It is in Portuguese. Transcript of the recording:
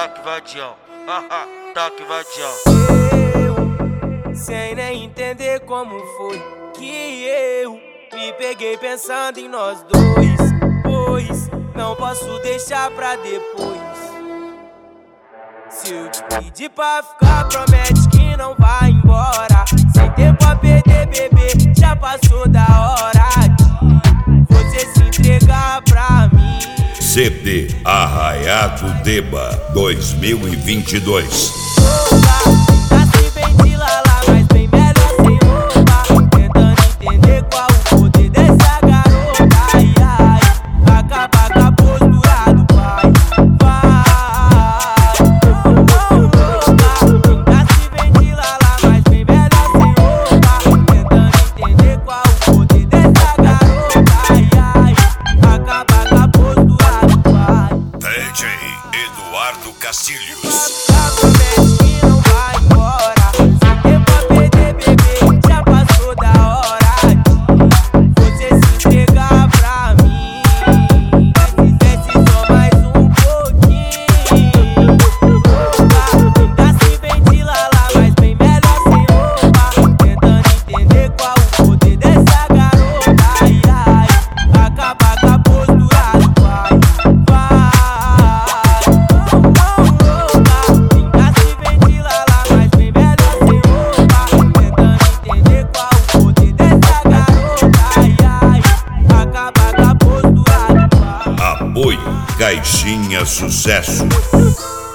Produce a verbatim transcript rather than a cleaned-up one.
Taque vadião, haha, taque vadião. Eu, sem nem entender como foi que eu me peguei pensando em nós dois, pois não posso deixar pra depois. Se eu te pedir pra ficar, promete que não vai embora. Sem tempo a perder, bebê, já passou da hora de você se entregar pra mim. C D Arraiado Deba dois mil e vinte e dois. Nasce bem de lala, mas bem melhor sem roupa. Tentando entender qual o poder dessa garota. Ai, ai, acaba com a postura do pai. Vai, nasce bem de lala, mas bem melhor sem roupa. Tentando entender qual o poder dessa garota. Ai, ai, acaba com a postura do pai. D J Eduardo Castilhos. Promete que não vai embora. Sem tempo a perder, bebê, já passou da hora de você se entregar pra mim. Desce só mais um pouquinho. Nasce bem de lala, mas bem melhor sem roupa. Tentando entender qual o poder dessa garota. Ai, ai, acaba com a postura do pai. Apoio Caixinha Sucesso.